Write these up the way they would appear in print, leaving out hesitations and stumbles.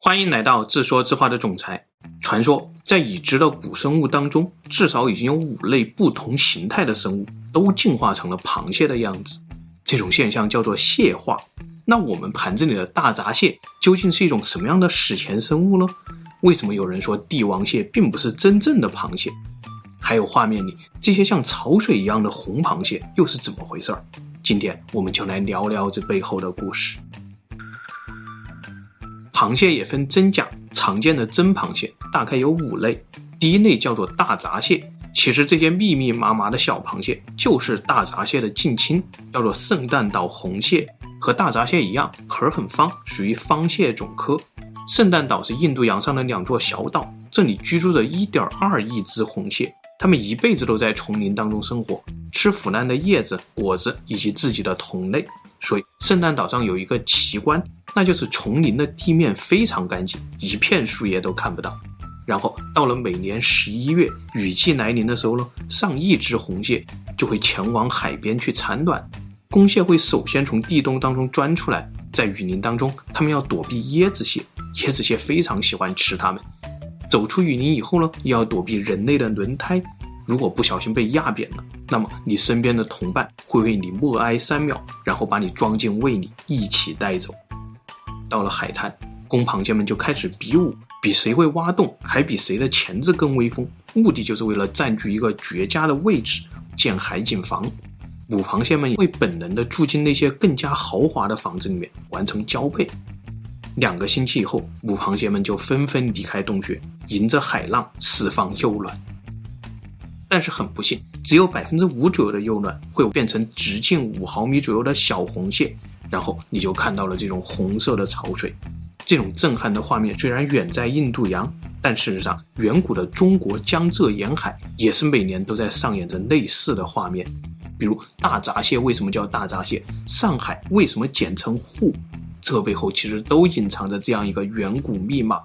欢迎来到自说自话的总裁。传说在已知的古生物当中，至少已经有5类不同形态的生物都进化成了螃蟹的样子，这种现象叫做蟹化。那我们盘子里的大闸蟹究竟是一种什么样的史前生物呢？为什么有人说帝王蟹并不是真正的螃蟹？还有画面里这些像潮水一样的红螃蟹又是怎么回事？今天我们就来聊聊这背后的故事。螃蟹也分真假，常见的真螃蟹大概有5类。第一类叫做大闸蟹，其实这些密密麻麻的小螃蟹就是大闸蟹的近亲，叫做圣诞岛红蟹，和大闸蟹一样，壳很方，属于方蟹种科。圣诞岛是印度洋上的2座小岛，这里居住着 1.2 亿只红蟹，它们一辈子都在丛林当中生活，吃腐烂的叶子、果子以及自己的同类。所以圣诞岛上有一个奇观，那就是丛林的地面非常干净，一片树叶都看不到。然后到了每年11月雨季来临的时候呢，上亿只红蟹就会前往海边去产卵。公蟹会首先从地洞当中钻出来，在雨林当中它们要躲避椰子蟹，椰子蟹非常喜欢吃它们。走出雨林以后呢，又要躲避人类的轮胎，如果不小心被压扁了，那么你身边的同伴会为你默哀3秒，然后把你装进胃里一起带走。到了海滩，公螃蟹们就开始比武，比谁会挖洞，还比谁的钳子更威风，目的就是为了占据一个绝佳的位置，建海景房。母螃蟹们会本能地住进那些更加豪华的房子里面，完成交配。2个星期以后，母螃蟹们就纷纷离开洞穴，迎着海浪释放幼卵。但是很不幸，只有 5% 左右的幼卵会变成直径5毫米左右的小红蟹，然后你就看到了这种红色的潮水。这种震撼的画面虽然远在印度洋，但事实上远古的中国江浙沿海也是每年都在上演着类似的画面。比如大闸蟹为什么叫大闸蟹，上海为什么简称沪，这背后其实都隐藏着这样一个远古密码。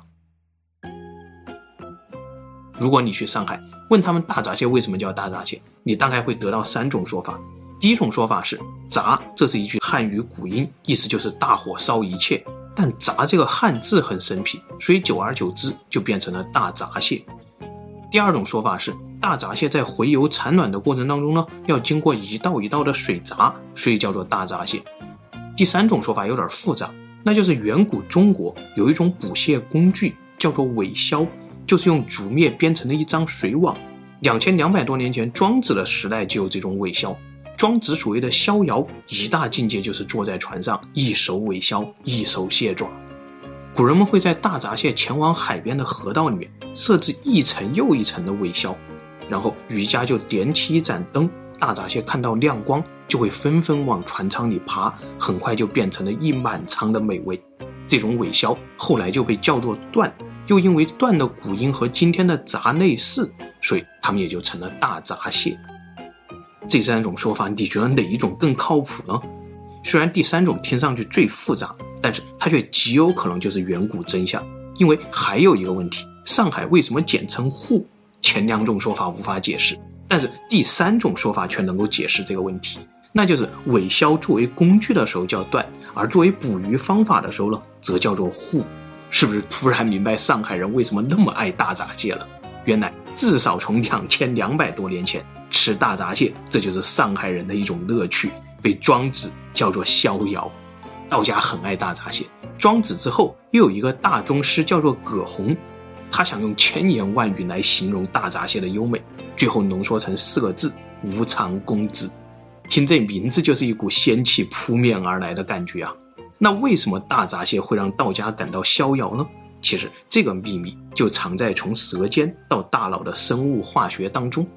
如果你去上海问他们大闸蟹为什么叫大闸蟹，你大概会得到3种说法。第一种说法是闸，这是一句汉语古音，意思就是大火烧一切，但闸这个汉字很生僻，所以久而久之就变成了大闸蟹。第二种说法是大闸蟹在洄游产卵的过程当中呢，要经过一道一道的水闸，所以叫做大闸蟹。第3种说法有点复杂，那就是远古中国有一种捕蟹工具叫做尾鸮，就是用竹篾编成的一张水网。2200多年前庄子的时代就有这种尾鸮。庄子所谓的逍遥，一大境界就是坐在船上，一手尾鸮，一手蟹爪。古人们会在大闸蟹前往海边的河道里面设置一层又一层的尾鸮，然后渔家就点起一盏灯，大闸蟹看到亮光就会纷纷往船舱里爬，很快就变成了一满舱的美味。这种尾鸮后来就被叫做段，又因为段的古音和今天的闸类似，所以他们也就成了大闸蟹。这3种说法，你觉得哪一种更靠谱呢？虽然第3种听上去最复杂，但是它却极有可能就是远古真相。因为还有一个问题，上海为什么简称沪？前2种说法无法解释，但是第3种说法却能够解释这个问题，那就是尾鸮作为工具的时候叫段，而作为捕鱼方法的时候呢，则叫做沪。是不是突然明白上海人为什么那么爱大闸蟹了？原来至少从2200多年前，吃大闸蟹这就是上海人的一种乐趣，被庄子叫做逍遥。道家很爱大闸蟹，庄子之后又有一个大宗师叫做葛洪，他想用千言万语来形容大闸蟹的优美，最后浓缩成4个字：无常公子。听这名字就是一股仙气扑面而来的感觉啊！那为什么大闸蟹会让道家感到逍遥呢？其实这个秘密就藏在从舌尖到大脑的生物化学当中。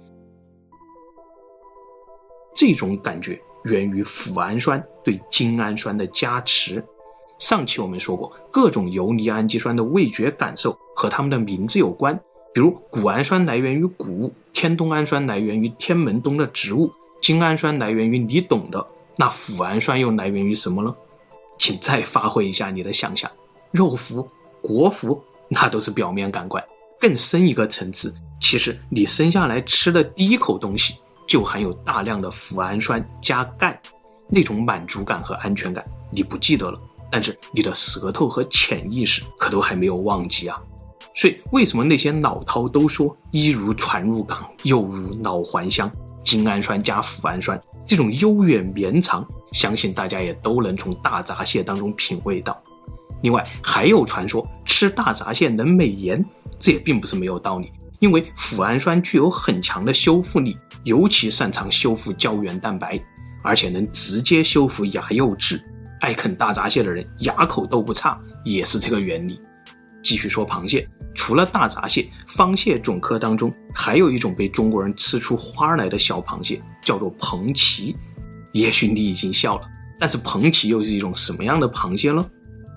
这种感觉源于脯氨酸对精氨酸的加持。上期我们说过，各种游离氨基酸的味觉感受和它们的名字有关，比如谷氨酸来源于谷物，天冬氨酸来源于天门冬的植物，精氨酸来源于你懂的，那脯氨酸又来源于什么呢？请再发挥一下你的想象，肉脯、果脯，那都是表面感官，更深一个层次，其实你生下来吃的第一口东西就含有大量的脯氨酸加钙，那种满足感和安全感你不记得了， 但是你的舌头和潜意识可都还没有忘记啊。所以为什么那些老饕都说一如船入港，又如脑还乡，精氨酸加脯氨酸这种悠远绵长，相信大家也都能从大闸蟹当中品味到。另外还有传说吃大闸蟹能美颜，这也并不是没有道理，因为脯氨酸具有很强的修复力，尤其擅长修复胶原蛋白，而且能直接修复牙釉质，爱啃大闸蟹的人牙口都不差，也是这个原理。继续说螃蟹，除了大闸蟹，方蟹种科当中还有一种被中国人吃出花来的小螃蟹，叫做蟛蜞。也许你已经笑了，但是蟛蜞又是一种什么样的螃蟹呢？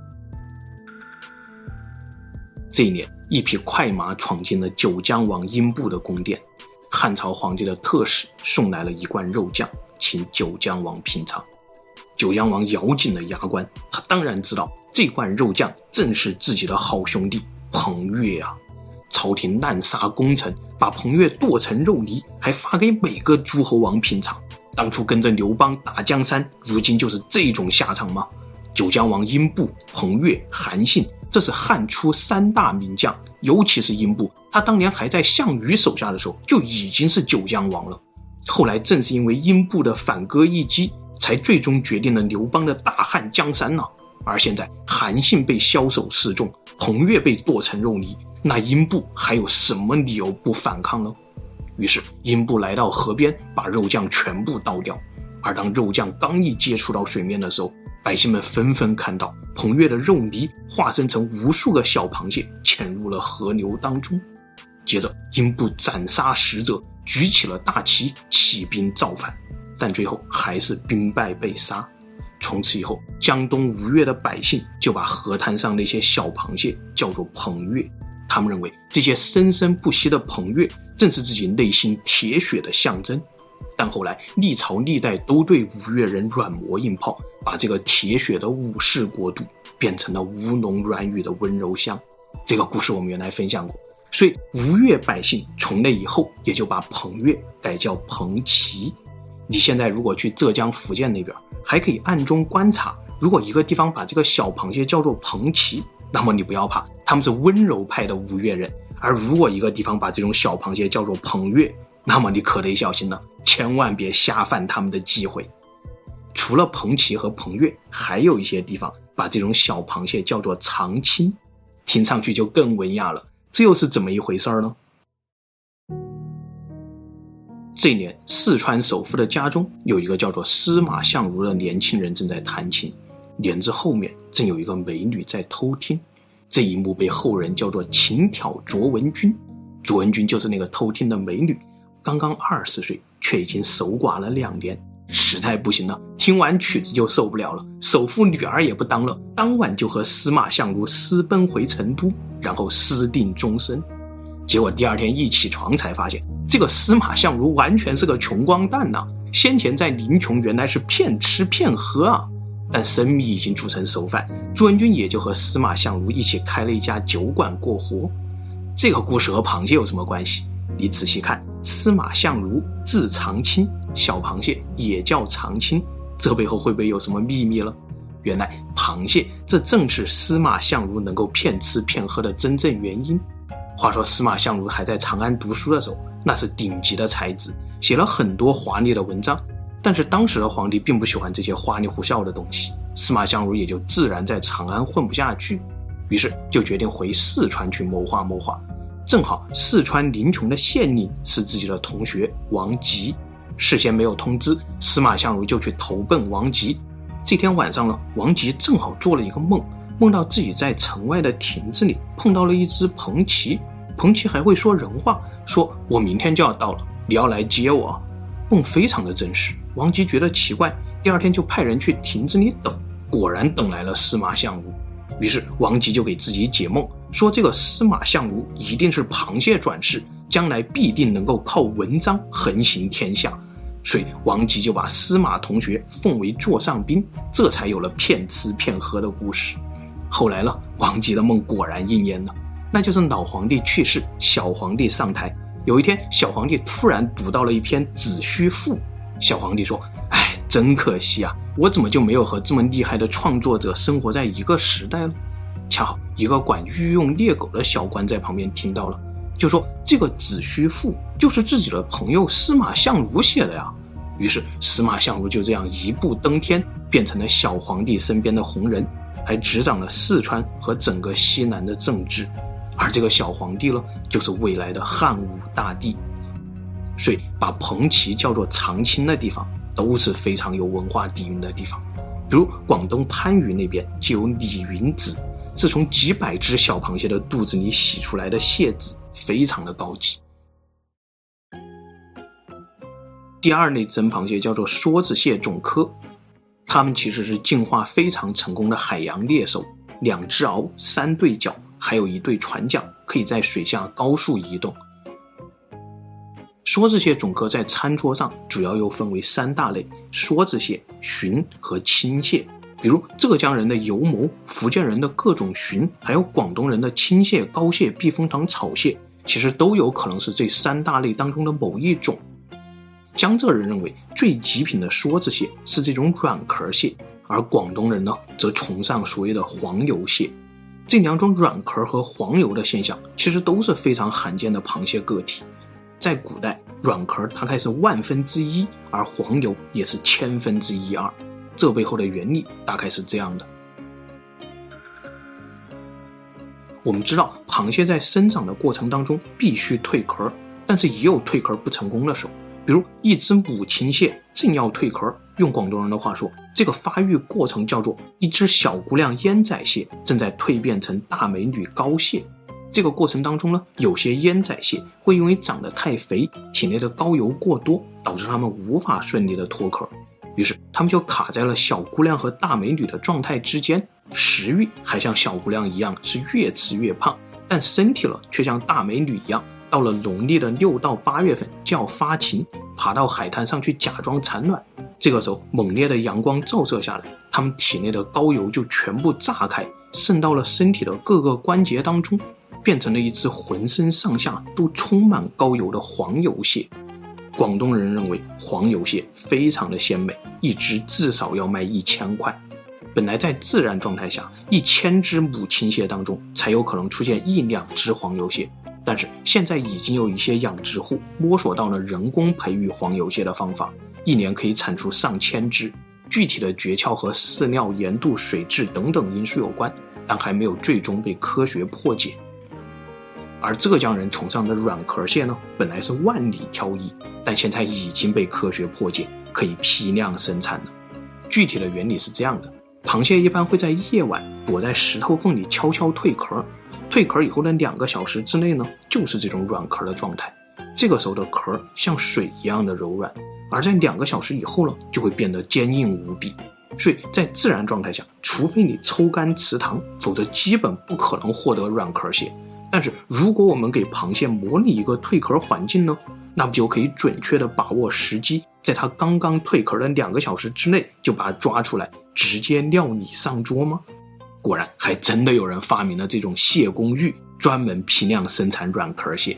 这一年，一匹快马闯进了九江王英布的宫殿，汉朝皇帝的特使送来了一罐肉酱，请九江王品尝。九江王咬紧了牙关，他当然知道这罐肉酱正是自己的好兄弟彭越啊。朝廷滥杀功臣，把彭越剁成肉泥，还发给每个诸侯王品尝。当初跟着刘邦打江山，如今就是这种下场吗？九江王英布、彭越、韩信，这是汉初三大名将，尤其是英布，他当年还在项羽手下的时候就已经是九江王了。后来正是因为英布的反戈一击，才最终决定了刘邦的大汉江山呢。而现在韩信被枭首示众，彭越被剁成肉泥，那英布还有什么理由不反抗呢？于是英布来到河边，把肉酱全部倒掉。而当肉酱刚一接触到水面的时候，百姓们纷纷看到彭越的肉泥化身成无数个小螃蟹，潜入了河流当中。接着英布斩杀使者，举起了大旗，起兵造反，但最后还是兵败被杀。从此以后，江东吴越的百姓就把河滩上那些小螃蟹叫做彭越，他们认为这些生生不息的彭越正是自己内心铁血的象征。但后来历朝历代都对吴越人软磨硬泡，把这个铁血的武士国度变成了吴侬软语的温柔乡。这个故事我们原来分享过，所以吴越百姓从那以后也就把彭越改叫彭蜞。你现在如果去浙江福建那边，还可以暗中观察，如果一个地方把这个小螃蟹叫做彭蜞，那么你不要怕，他们是温柔派的吴越人。而如果一个地方把这种小螃蟹叫做彭越，那么你可得小心了，千万别瞎犯他们的忌讳。除了彭蜞和彭越，还有一些地方把这种小螃蟹叫做长青，听上去就更文雅了，这又是怎么一回事呢？这一年，四川首富的家中有一个叫做司马相如的年轻人正在弹琴，帘子后面正有一个美女在偷听。这一幕被后人叫做琴挑卓文君，卓文君就是那个偷听的美女，刚刚20岁，却已经守寡了2年，实在不行了，听完曲子就受不了了，首富女儿也不当了，当晚就和司马相如私奔回成都，然后私定终身。结果第二天一起床才发现，这个司马相如完全是个穷光蛋呐！先前在临邛原来是骗吃骗喝啊，但生米已经煮成熟饭，朱文君也就和司马相如一起开了一家酒馆过活。这个故事和螃蟹有什么关系？你仔细看，司马相如字长青，小螃蟹也叫长青，这背后会不会有什么秘密了？原来螃蟹这正是司马相如能够骗吃骗喝的真正原因。话说司马相如还在长安读书的时候，那是顶级的才子，写了很多华丽的文章，但是当时的皇帝并不喜欢这些花里胡哨的东西，司马相如也就自然在长安混不下去，于是就决定回四川去谋划谋划。正好四川临邛的县令是自己的同学王吉，事先没有通知，司马相如就去投奔王吉。这天晚上呢，王吉正好做了一个梦，梦到自己在城外的亭子里碰到了一只彭蜞，彭蜞还会说人话，说我明天就要到了，你要来接我。梦非常的真实，王吉觉得奇怪，第二天就派人去亭子里等，果然等来了司马相如。于是王吉就给自己解梦，说这个司马相如一定是螃蟹转世，将来必定能够靠文章横行天下，所以王吉就把司马同学奉为座上宾，这才有了骗吃骗喝的故事。后来呢，王吉的梦果然应验了，那就是老皇帝去世，小皇帝上台。有一天，小皇帝突然读到了一篇《子虚赋》， 小皇帝说，哎，真可惜啊，我怎么就没有和这么厉害的创作者生活在一个时代呢？恰好一个管御用猎狗的小官在旁边听到了，就说这个《子虚赋》就是自己的朋友司马相如写的呀。于是司马相如就这样一步登天，变成了小皇帝身边的红人，还执掌了四川和整个西南的政治。而这个小皇帝呢，就是未来的汉武大帝。所以把彭齐叫做长青的地方都是非常有文化底蕴的地方。比如广东番禺那边就有李云子，是从几百只小螃蟹的肚子里洗出来的蟹子，非常的高级。第二类真螃蟹叫做梭子蟹种科，它们其实是进化非常成功的海洋猎手，2只螯，3对脚，还有1对船桨，可以在水下高速移动。梭子蟹种科在餐桌上主要又分为3大类：梭子蟹、鲟和青蟹。比如浙江人的油蘑、福建人的各种鲟，还有广东人的青蟹、膏蟹、避风塘草蟹，其实都有可能是这3大类当中的某一种。江浙人认为最极品的梭子蟹是这种软壳蟹，而广东人呢则崇尚所谓的黄油蟹。这2种软壳和黄油的现象其实都是非常罕见的螃蟹个体。在古代，软壳大概是1/1000，而黄油也是1/1000,000,000,000,2，这背后的原理大概是这样的。我们知道螃蟹在生长的过程当中必须蜕壳，但是也有蜕壳不成功的时候。比如一只母青蟹正要蜕壳，用广东人的话说，这个发育过程叫做一只小姑娘烟仔蟹正在蜕变成大美女膏蟹。这个过程当中呢，有些烟仔蟹会因为长得太肥，体内的膏油过多，导致它们无法顺利的脱壳，于是它们就卡在了小姑娘和大美女的状态之间，食欲还像小姑娘一样是越吃越胖，但身体了却像大美女一样，到了农历的6到8月份就要发情，爬到海滩上去假装产卵。这个时候猛烈的阳光照射下来，它们体内的膏油就全部炸开，渗到了身体的各个关节当中，变成了一只浑身上下都充满膏油的黄油蟹。广东人认为黄油蟹非常的鲜美，一只至少要卖1000块。本来在自然状态下，1000只母青蟹当中才有可能出现1、2只黄油蟹，但是现在已经有一些养殖户摸索到了人工培育黄油蟹的方法，1年可以产出上千只。具体的诀窍和饲料、盐度、水质等等因素有关，但还没有最终被科学破解。而浙江人崇尚的软壳蟹呢，本来是万里挑一，但现在已经被科学破解，可以批量生产了。具体的原理是这样的，螃蟹一般会在夜晚躲在石头缝里悄悄蜕壳，蜕壳以后的2个小时之内呢，就是这种软壳的状态。这个时候的壳像水一样的柔软，而在2个小时以后呢，就会变得坚硬无比。所以在自然状态下，除非你抽干池塘，否则基本不可能获得软壳蟹。但是如果我们给螃蟹模拟一个蜕壳环境呢，那不就可以准确地把握时机，在它刚刚蜕壳的2个小时之内就把它抓出来，直接料理上桌吗？果然还真的有人发明了这种蟹公寓，专门批量生产软壳蟹。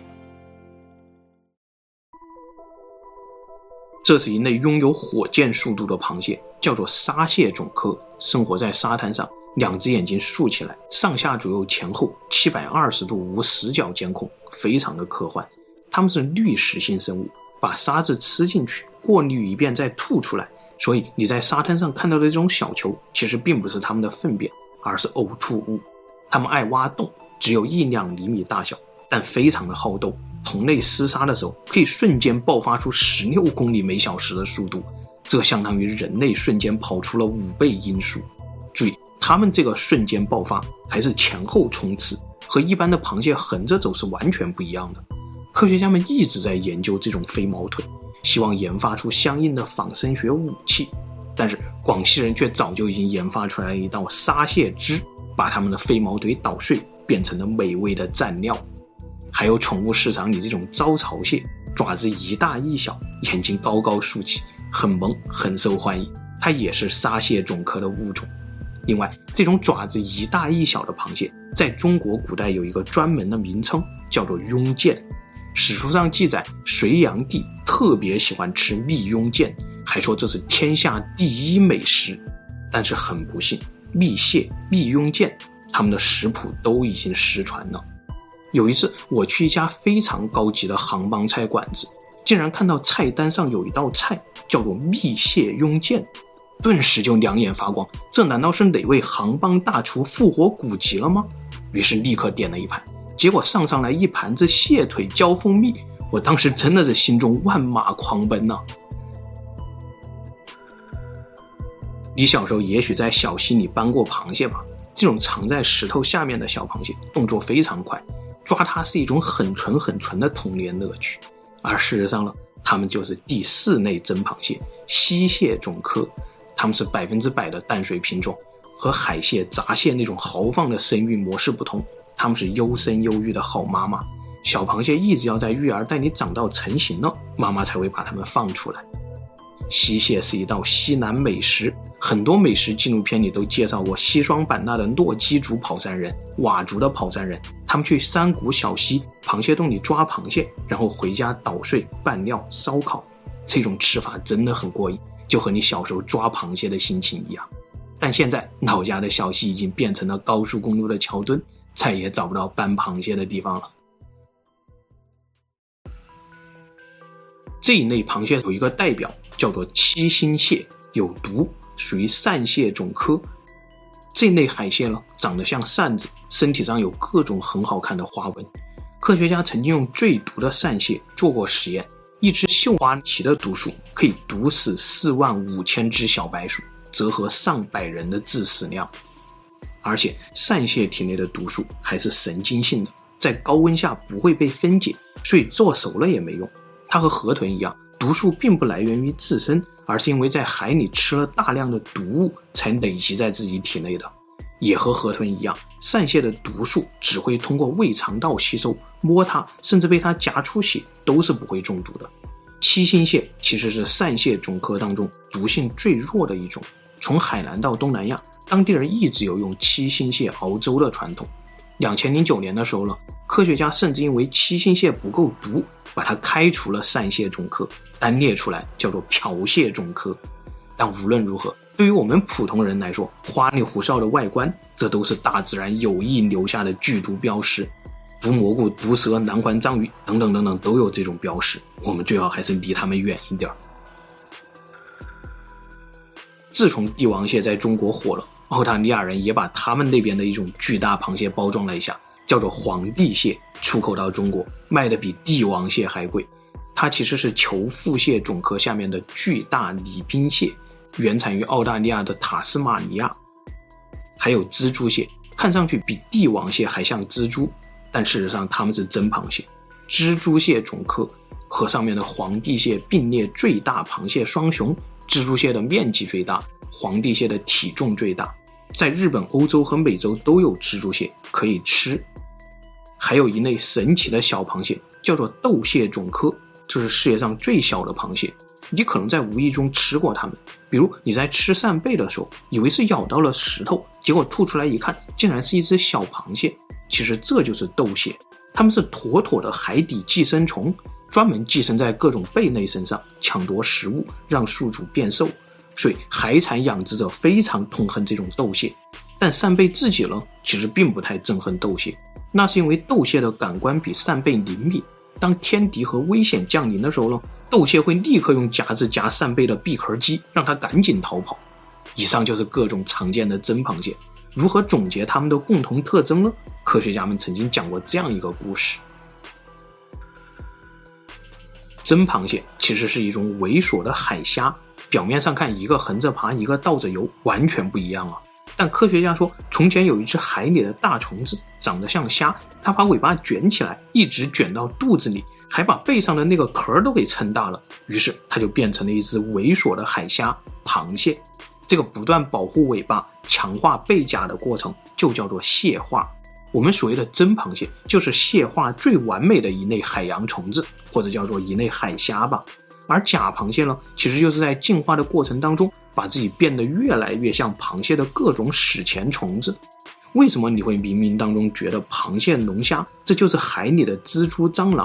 这是一类拥有火箭速度的螃蟹，叫做沙蟹种科，生活在沙滩上，2只眼睛竖起来，上下左右前后720度无死角监控，非常的科幻。它们是滤食性生物，把沙子吃进去，过滤一遍再吐出来，所以你在沙滩上看到的这种小球，其实并不是它们的粪便，而是呕吐物。它们爱挖洞，只有1-2厘米大小，但非常的好斗。同类厮杀的时候，可以瞬间爆发出16公里每小时的速度，这相当于人类瞬间跑出了5倍音速。注意，它们这个瞬间爆发还是前后冲刺，和一般的螃蟹横着走是完全不一样的。科学家们一直在研究这种飞毛腿，希望研发出相应的仿生学武器，但是广西人却早就已经研发出来一道沙蟹汁，把它们的飞毛腿捣碎，变成了美味的蘸料。还有宠物市场里这种招潮蟹，爪子一大一小，眼睛高高竖起，很萌，很受欢迎，它也是沙蟹种科的物种。另外，这种爪子一大一小的螃蟹在中国古代有一个专门的名称，叫做庸剑。 史书上记载，隋炀帝特别喜欢吃蜜鳙腱，还说这是天下第一美食。但是很不幸，蜜蟹、蜜鳙腱，他们的食谱都已经失传了。有一次，我去一家非常高级的杭帮菜馆子，竟然看到菜单上有一道菜叫做蜜蟹鳙腱，顿时就两眼发光，这难道是哪位杭帮大厨复活古籍了吗？于是立刻点了一盘，结果上来一盘子蟹腿浇蜂蜜，我当时真的是心中万马狂奔啊。你小时候也许在小溪里搬过螃蟹吧，这种藏在石头下面的小螃蟹动作非常快，抓它是一种很纯的童年乐趣。而事实上呢，它们就是第4类真螃蟹，溪蟹种科，它们是100%的淡水品种，和海蟹、闸蟹那种豪放的生育模式不同，它们是优生优育的好妈妈。小螃蟹一直要在育儿袋里长到成型了，妈妈才会把它们放出来。溪蟹是一道西南美食，很多美食纪录片里都介绍过西双版纳的洛基族跑山人、佤族的跑山人，他们去山谷小溪、螃蟹洞里抓螃蟹，然后回家捣碎、拌料、烧烤，这种吃法真的很过瘾，就和你小时候抓螃蟹的心情一样。但现在老家的小溪已经变成了高速公路的桥墩，再也找不到搬螃蟹的地方了。这一类螃蟹有一个代表叫做七星蟹，有毒，属于扇蟹种科。这类海蟹呢，长得像扇子，身体上有各种很好看的花纹。科学家曾经用最毒的扇蟹做过实验，一只绣花旗的毒素可以毒死45000只小白鼠，折合上百人的致死量。而且扇蟹体内的毒素还是神经性的，在高温下不会被分解，所以做熟了也没用。它和河豚一样，毒素并不来源于自身，而是因为在海里吃了大量的毒物才累积在自己体内的。也和河豚一样，扇蟹的毒素只会通过胃肠道吸收，摸它甚至被它夹出血都是不会中毒的。七星蟹其实是扇蟹种科当中毒性最弱的一种，从海南到东南亚，当地人一直有用七星蟹熬粥的传统。2009年的时候呢，科学家甚至因为七星蟹不够毒，把它开除了扇蟹种科，单列出来叫做瓢蟹种科。但无论如何，对于我们普通人来说，花里胡哨的外观，这都是大自然有意留下的剧毒标识。毒蘑菇、毒蛇、南环章鱼等等都有这种标识，我们最好还是离它们远一点。自从帝王蟹在中国火了，澳大利亚人也把他们那边的一种巨大螃蟹包装了一下，叫做皇帝蟹，出口到中国，卖的比帝王蟹还贵。它其实是球腹蟹种科下面的巨大礼宾蟹，原产于澳大利亚的塔斯马尼亚。还有蜘蛛蟹，看上去比帝王蟹还像蜘蛛，但事实上它们是真螃蟹。蜘蛛蟹种科和上面的皇帝蟹并列最大螃蟹双雄，蜘蛛蟹的面积最大，皇帝蟹的体重最大。在日本、欧洲和美洲都有蜘蛛蟹可以吃。还有一类神奇的小螃蟹叫做斗蟹种科，这是世界上最小的螃蟹。你可能在无意中吃过它们，比如你在吃扇贝的时候，以为是咬到了石头，结果吐出来一看，竟然是一只小螃蟹。其实这就是斗蟹，它们是妥妥的海底寄生虫，专门寄生在各种贝类身上，抢夺食物，让宿主变瘦。所以海产养殖者非常痛恨这种斗蟹。但扇贝自己呢，其实并不太憎恨斗蟹，那是因为斗蟹的感官比扇贝灵敏，当天敌和危险降临的时候呢，斗蟹会立刻用夹子夹扇贝的闭合肌，让它赶紧逃跑。以上就是各种常见的真螃蟹。如何总结它们的共同特征呢？科学家们曾经讲过这样一个故事。真螃蟹其实是一种猥琐的海虾，表面上看一个横着爬，一个倒着游，完全不一样啊。但科学家说，从前有一只海里的大虫子，长得像虾，它把尾巴卷起来，一直卷到肚子里，还把背上的那个壳都给撑大了，于是它就变成了一只猥琐的海虾螃蟹。这个不断保护尾巴、强化背甲的过程就叫做蟹化。我们所谓的真螃蟹，就是蟹化最完美的一类海洋虫子，或者叫做一类海虾吧。而假螃蟹呢，其实就是在进化的过程当中，把自己变得越来越像螃蟹的各种史前虫子。为什么你会冥冥当中觉得螃蟹、龙虾这就是海里的蜘蛛、蟑螂？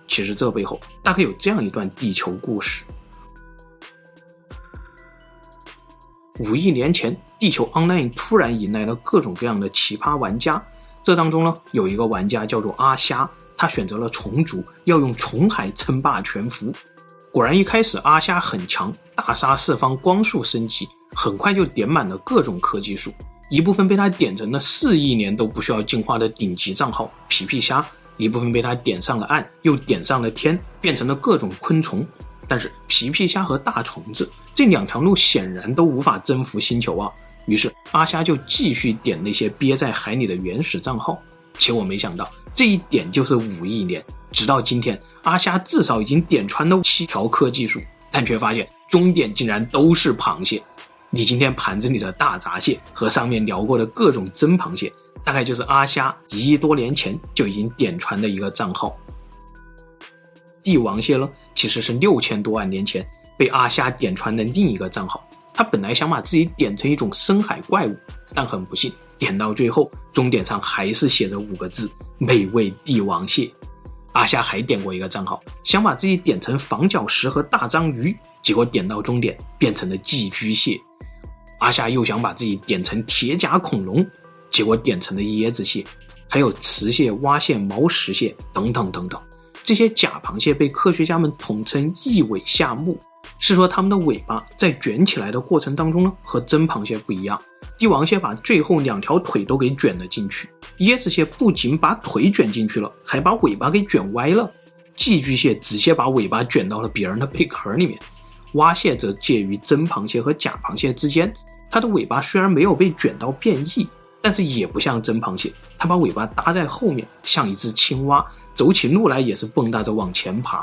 其实这背后大概有这样一段地球故事。5亿年前，地球 Online 突然迎来了各种各样的奇葩玩家，这当中呢，有一个玩家叫做阿虾，他选择了虫族，要用虫海称霸全服。果然一开始阿虾很强，大杀四方，光速升级，很快就点满了各种科技树，一部分被他点成了4亿年都不需要进化的顶级账号皮皮虾，一部分被他点上了岸，又点上了天，变成了各种昆虫。但是皮皮虾和大虫子这2条路显然都无法征服星球啊，于是阿虾就继续点那些憋在海里的原始账号，结果没想到这一点就是5亿年，直到今天阿虾至少已经点穿了7条科技树，但却发现终点竟然都是螃蟹。你今天盘子里的大闸蟹和上面聊过的各种真螃蟹，大概就是阿虾1亿多年前就已经点穿的一个账号。帝王蟹呢，其实是6000多万年前被阿虾点穿的另一个账号，他本来想把自己点成一种深海怪物，但很不幸，点到最后终点上还是写着5个字：美味帝王蟹。阿虾还点过一个账号，想把自己点成防角石和大章鱼，结果点到终点变成了寄居蟹。阿虾又想把自己点成铁甲恐龙，结果点成了椰子蟹，还有雌蟹、蛙蟹、毛石蟹等等等等。这些假螃蟹被科学家们统称异尾下目，是说它们的尾巴在卷起来的过程当中呢，和真螃蟹不一样。帝王蟹把最后2条腿都给卷了进去，椰子蟹不仅把腿卷进去了，还把尾巴给卷歪了。寄居蟹直接把尾巴卷到了别人的贝壳里面。蛙蟹则介于真螃蟹和假螃蟹之间，它的尾巴虽然没有被卷到变异，但是也不像真螃蟹，它把尾巴搭在后面，像一只青蛙，走起路来也是蹦跶着往前爬。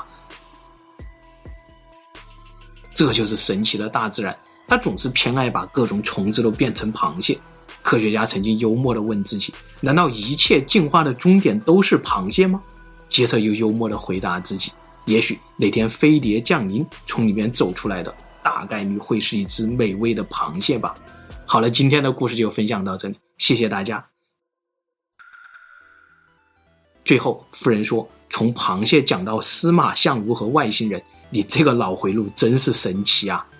这就是神奇的大自然，它总是偏爱把各种虫子都变成螃蟹。科学家曾经幽默地问自己，难道一切进化的终点都是螃蟹吗？接着又幽默地回答自己，也许哪天飞碟降临，从里面走出来的大概率会是一只美味的螃蟹吧。好了，今天的故事就分享到这里，谢谢大家。最后夫人说，从螃蟹讲到司马相如和外星人，你这个脑回路真是神奇啊。